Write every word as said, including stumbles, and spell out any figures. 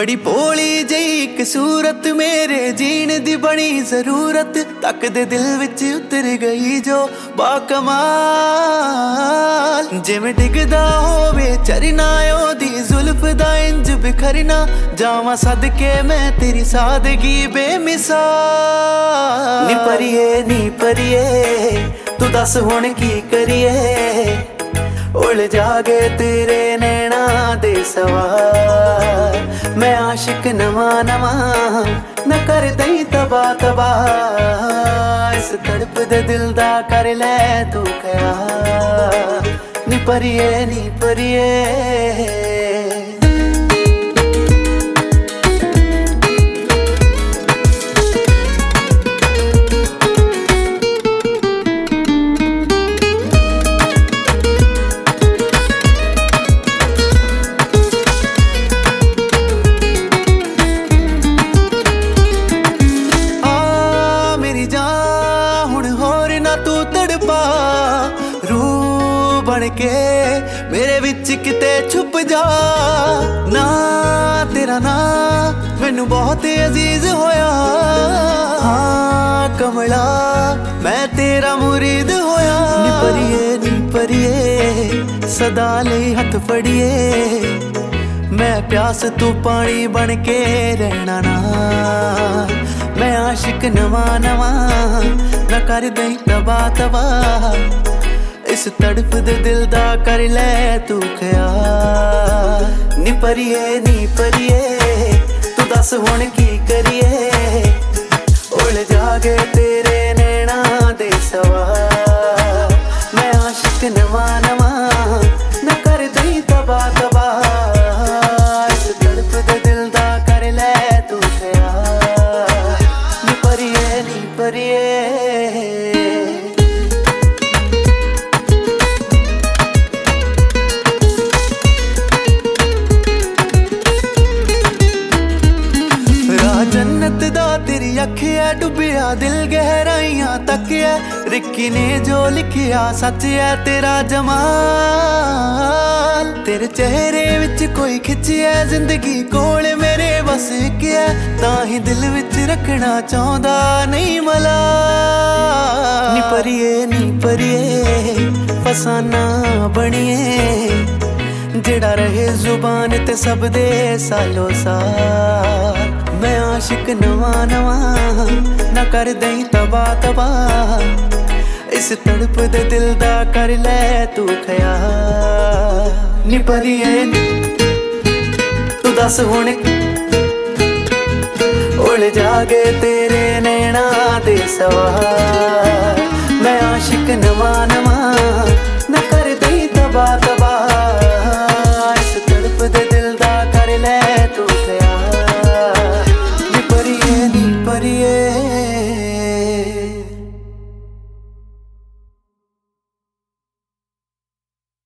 बड़ी भोली जही एक सूरत मेरे जीण दी बनी जरूरत तक दे दिल विच उतर गई जो बाकमाल जिवें डिगदा होवे झरना ओदी जुल्फ दा इंज बिखरना जावां सदके मैं तेरी सादगी बेमिसाल नी परिए नी परिए तू दस हुण की करिए उलझा गए तेरे नैना दे सवार मैं आशिक नवा नवा न कर दई तबा तबा इस तड़प दे दिल दा कर ले तू ख्याल नी परिए नी परिए बन के मेरे विच किते छुप जा ना तेरा ना मैनू बहुत अजीज होया हाँ कमला मैं तेरा मुरीद होया नी परिए नी परिए सदा लई हथ फड़िए मैं प्यास तू पानी बन के रहना ना मैं आशिक नवा नवा न कर दई तबा तबा इस तड़प दे दिल दा कर ले तू ख्याल नी परिए नी परिए तू दस हुण की करिए उलझा गए तेरे नैना दे सवार मैं आशिक नवा नवा न कर दई तबा तबा इस तड़प दे दिल दा कर ले तू ख्याल नी परिए नी परिए जन्नत दा तेरी अखिया डुबिया दिल गहराइयां तकिया रिक्की ने जो लिखिया सच है तेरा जमाल तेरे चेहरे विच कोई खिंचिया जिंदगी कोल मेरे बस क्या ताही दिल विच रखना चाहता नहीं मला नी परिए नी परिए फसाना बनिए जेड़ा रहे जुबान ते सब दे सालो साल मैं आशिक नवा नवा न कर दई तबा तबा इस तड़प दे दिल दा कर ले तू ख्याल नी परिए तू दस हुण उलझा गए तेरे नैना दे सवार